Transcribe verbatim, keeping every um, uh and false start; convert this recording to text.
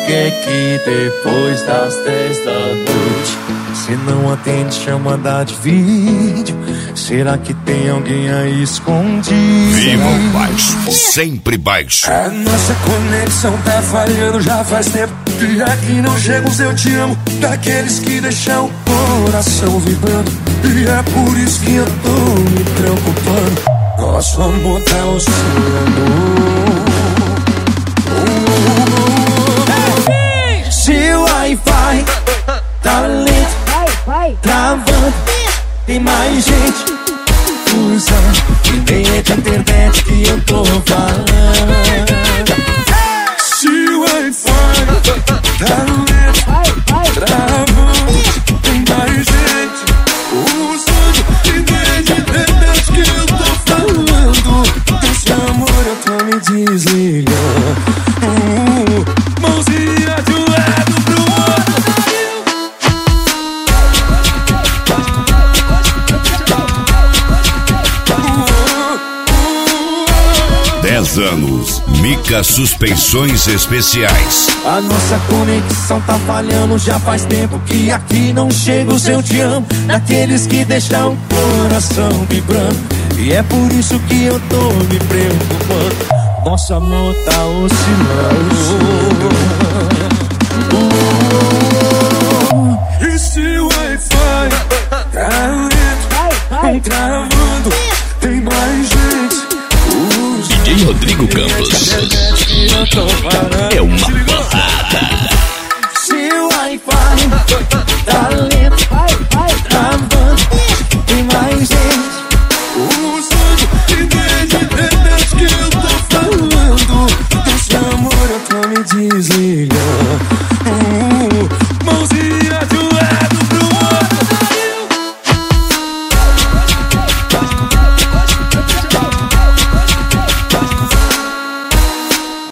que que depois das dez da noite cê não atende chamada de vídeo? Será que tem alguém aí escondido? Viva baixo, sempre baixo. A nossa conexão tá falhando já faz tempo. E aqui não chega o seu te amo, daqueles que deixam o coração vibrando. E é por isso que eu tô me preocupando. Nosso amor tá oscilando. Se o Wi-Fi tá lento, travando, tem mais gente usando. E nem é de internet que eu tô falando. Se o Wi-Fi tá lento, travando, tem mais gente usando. E nem é de internet que eu tô falando. Esse amor eu tô me desligando. Mãozinha de um lado pro outro. dez anos, Mica Suspensões Especiais. A nossa conexão tá falhando já faz tempo. Que aqui não chega o seu te amo, daqueles que deixam o coração vibrando. E é por isso que eu tô me preocupando. Nosso amor tá oscilando. E se o Wi-Fi tá lento, travando, tem mais gente. D J Rodrigo Campos é uma porrada. Se o Wi-Fi tá lento, travando, tem mais gente usando. E nem de internet que eu tô falando. Desse amor eu tô me desligando. Mãozinha